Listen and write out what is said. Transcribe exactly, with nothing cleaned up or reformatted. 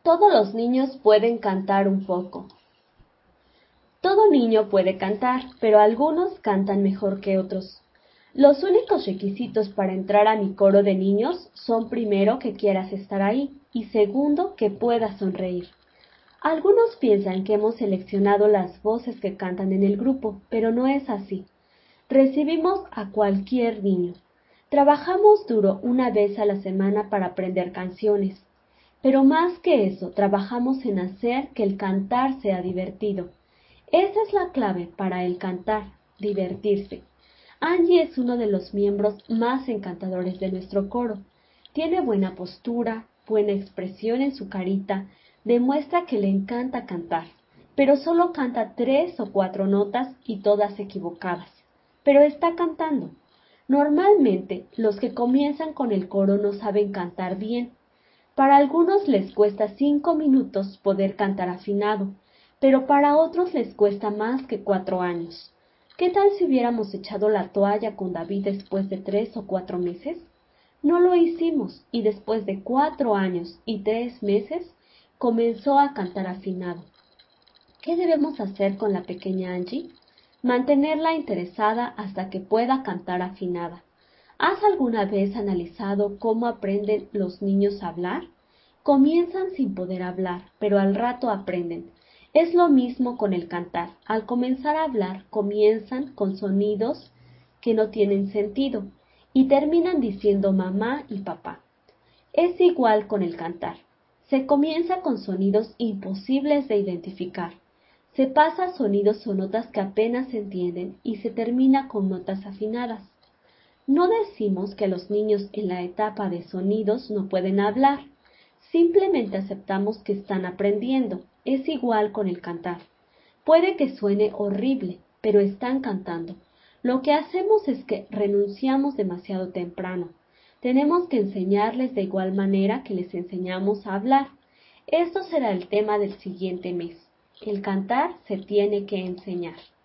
Todos los niños pueden cantar un poco. Todo niño puede cantar, pero algunos cantan mejor que otros. Los únicos requisitos para entrar a mi coro de niños son primero que quieras estar ahí y segundo que puedas sonreír. Algunos piensan que hemos seleccionado las voces que cantan en el grupo, pero no es así. Recibimos a cualquier niño. Trabajamos duro una vez a la semana para aprender canciones. Pero más que eso, trabajamos en hacer que el cantar sea divertido. Esa es la clave para el cantar, divertirse. Angie es uno de los miembros más encantadores de nuestro coro. Tiene buena postura, buena expresión en su carita, demuestra que le encanta cantar, pero solo canta tres o cuatro notas y todas equivocadas. Pero está cantando. Normalmente, los que comienzan con el coro no saben cantar bien. Para algunos les cuesta cinco minutos poder cantar afinado, pero para otros les cuesta más que cuatro años. ¿Qué tal si hubiéramos echado la toalla con David después de tres o cuatro meses? No lo hicimos y después de cuatro años y tres meses comenzó a cantar afinado. ¿Qué debemos hacer con la pequeña Angie? Mantenerla interesada hasta que pueda cantar afinada. ¿Has alguna vez analizado cómo aprenden los niños a hablar? Comienzan sin poder hablar, pero al rato aprenden. Es lo mismo con el cantar. Al comenzar a hablar, comienzan con sonidos que no tienen sentido y terminan diciendo mamá y papá. Es igual con el cantar. Se comienza con sonidos imposibles de identificar. Se pasa a sonidos o notas que apenas se entienden y se termina con notas afinadas. No decimos que los niños en la etapa de sonidos no pueden hablar. Simplemente aceptamos que están aprendiendo. Es igual con el cantar. Puede que suene horrible, pero están cantando. Lo que hacemos es que renunciamos demasiado temprano. Tenemos que enseñarles de igual manera que les enseñamos a hablar. Esto será el tema del siguiente mes. El cantar se tiene que enseñar.